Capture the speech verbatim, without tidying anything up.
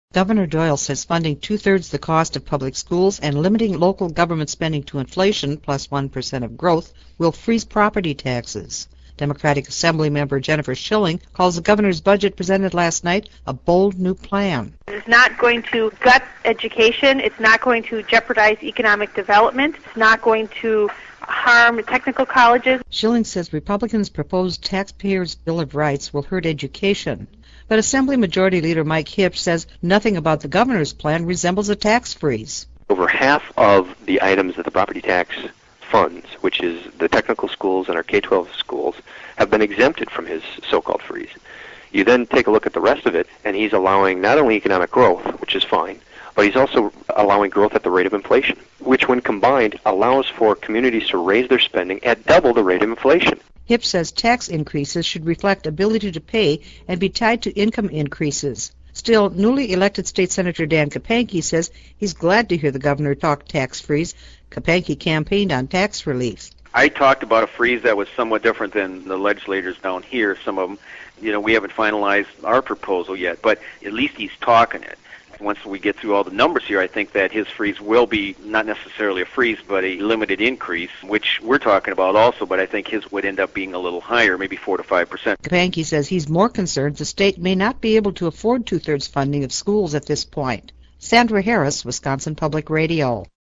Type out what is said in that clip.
Governor Doyle says funding two-thirds the cost of public schools and limiting local government spending to inflation plus one percent of growth will freeze property taxes. Democratic Assembly member Jennifer Schilling calls the governor's budget presented last night a bold new plan. It's not going to gut education. It's not going to jeopardize economic development. It's not going to harm technical colleges. Schilling says Republicans' proposed taxpayers' Bill of Rights will hurt education. But Assembly Majority Leader Mike Hips says nothing about the governor's plan resembles a tax freeze. Over half of the items that the property tax funds, which is the technical schools and our K twelve schools, have been exempted from his so-called freeze. You then take a look at the rest of it, and he's allowing not only economic growth, which is fine, but he's also allowing growth at the rate of inflation, which when combined allows for communities to raise their spending at double the rate of inflation. Hips says tax increases should reflect ability to pay and be tied to income increases. Still, newly elected State Senator Dan Kapanke says he's glad to hear the governor talk tax freeze. Kapanke campaigned on tax relief. I talked about a freeze that was somewhat different than the legislators down here. Some of them, you know, we haven't finalized our proposal yet, but at least he's talking it. Once we get through all the numbers here, I think that his freeze will be not necessarily a freeze, but a limited increase, which we're talking about also, but I think his would end up being a little higher, maybe four to five percent. Kapanke says he's more concerned the state may not be able to afford two-thirds funding of schools at this point. Sandra Harris, Wisconsin Public Radio.